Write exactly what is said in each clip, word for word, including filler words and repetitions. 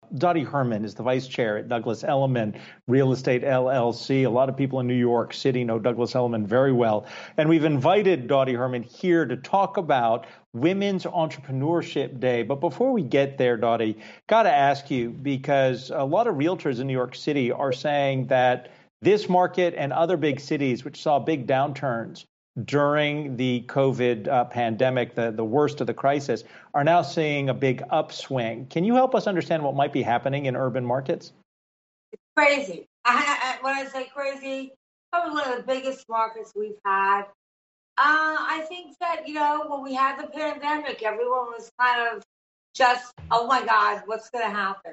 Dottie Herman is the vice chair at Douglas Elliman Real Estate L L C. A lot of people in New York City know Douglas Elliman very well. And we've invited Dottie Herman here to talk about Women's Entrepreneurship Day. But before we get there, Dottie, got to ask you, because a lot of realtors in New York City are saying that this market and other big cities, which saw big downturns during the COVID uh, pandemic, the, the worst of the crisis, are now seeing a big upswing. Can you help us understand what might be happening in urban markets? It's crazy. I, I, when I say crazy, probably one of the biggest markets we've had. Uh, I think that, you know, when we had the pandemic, everyone was kind of just, oh my God, what's going to happen?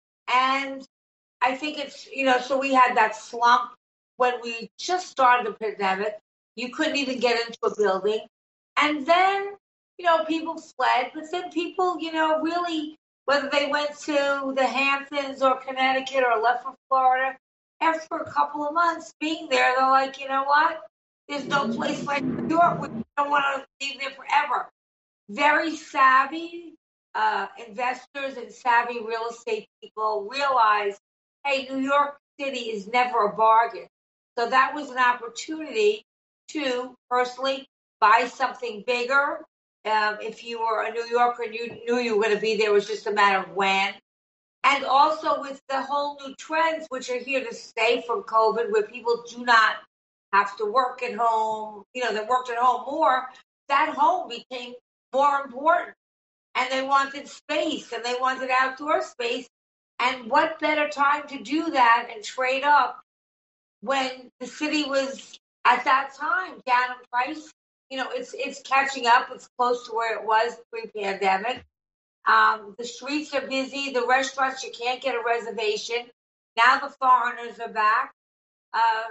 And I think it's, you know, so we had that slump when we just started the pandemic. You couldn't even get into a building. And then, you know, people fled. But then people, you know, really, whether they went to the Hamptons or Connecticut or left for Florida, after a couple of months being there, they're like, you know what? There's no place like New York. We don't want to leave there forever. Very savvy uh, investors and savvy real estate people realize, hey, New York City is never a bargain. So that was an opportunity to personally buy something bigger. Um, if you were a New Yorker and you knew you were going to be there, it was just a matter of when. And also with the whole new trends, which are here to stay from COVID, where people do not have to work at home, you know, they worked at home more, that home became more important. And they wanted space and they wanted outdoor space. And what better time to do that and trade up when the city was at that time down in price? You know, it's it's catching up. It's close to where it was pre-pandemic. Um, the streets are busy. The restaurants, you can't get a reservation. Now the foreigners are back. Uh,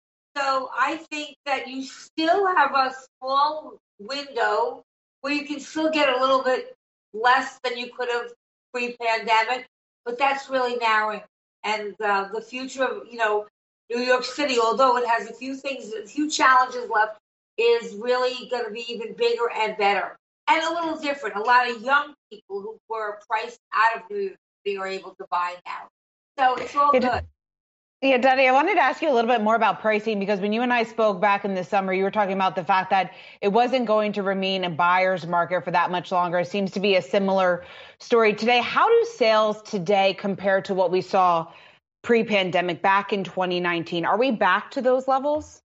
so I think that you still have a small window where you can still get a little bit less than you could have pre-pandemic, but that's really narrowing. And uh, the future of, you know, New York City, although it has a few things, a few challenges left, is really going to be even bigger and better. And a little different. A lot of young people who were priced out of New York City are able to buy now. So it's all it, good. Yeah, Dottie, I wanted to ask you a little bit more about pricing, because when you and I spoke back in the summer, you were talking about the fact that it wasn't going to remain a buyer's market for that much longer. It seems to be a similar story today. How do sales today compare to what we saw pre-pandemic back in twenty nineteen? Are we back to those levels?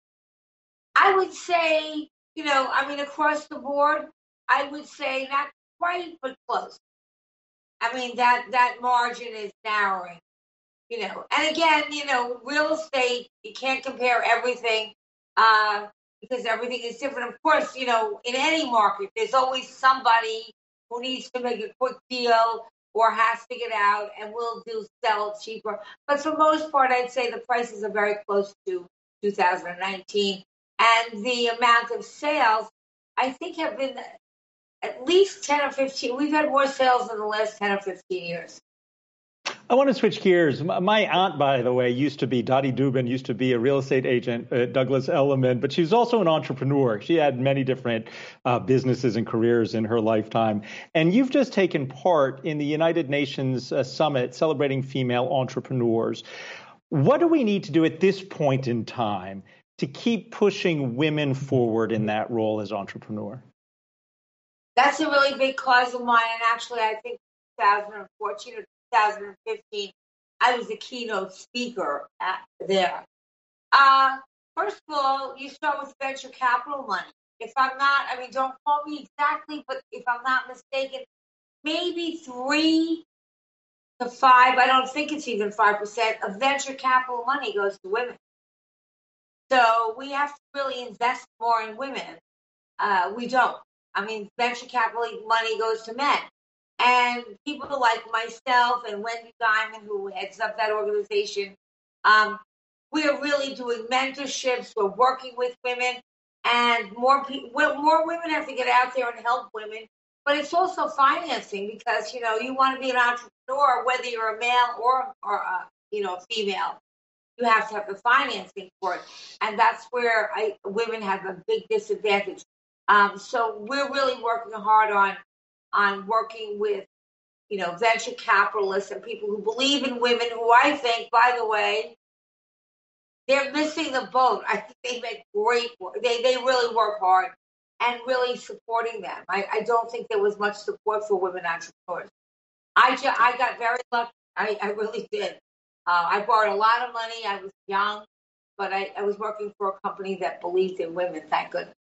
I would say, you know, I mean, across the board, I would say not quite, but close. I mean, that, that margin is narrowing. You know, and again, you know, real estate, you can't compare everything uh, because everything is different. Of course, you know, in any market, there's always somebody who needs to make a quick deal or has to get out and will do sell cheaper. But for most part, I'd say the prices are very close to two thousand nineteen. And the amount of sales, I think, have been at least ten or fifteen. We've had more sales in the last ten or fifteen years. I want to switch gears. My aunt, by the way, used to be, Dottie Dubin, used to be a real estate agent at Douglas Elliman, but she was also an entrepreneur. She had many different uh, businesses and careers in her lifetime. And you've just taken part in the United Nations uh, Summit celebrating female entrepreneurs. What do we need to do at this point in time to keep pushing women forward in that role as entrepreneur? That's a really big cause of mine. And actually, I think two thousand fourteen or two thousand fifteen, I was a keynote speaker at, there. Uh, first of all, you start with venture capital money. If I'm not, I mean, don't quote me exactly, but if I'm not mistaken, maybe three to five, I don't think it's even five percent of venture capital money goes to women. So we have to really invest more in women. Uh, we don't. I mean, venture capital money goes to men. And people like myself and Wendy Diamond, who heads up that organization, um, we are really doing mentorships. We're working with women, and more people, more women have to get out there and help women. But it's also financing, because you know you want to be an entrepreneur, whether you're a male or or a, you know female. You have to have the financing for it, and that's where I, women have a big disadvantage. Um, so we're really working hard on. on working with you know, venture capitalists and people who believe in women, who I think, by the way, they're missing the boat. I think they make great work. They, they really work hard and really supporting them. I, I don't think there was much support for women entrepreneurs. I, ju- I got very lucky. I, I really did. Uh, I borrowed a lot of money. I was young, but I, I was working for a company that believed in women, thank goodness.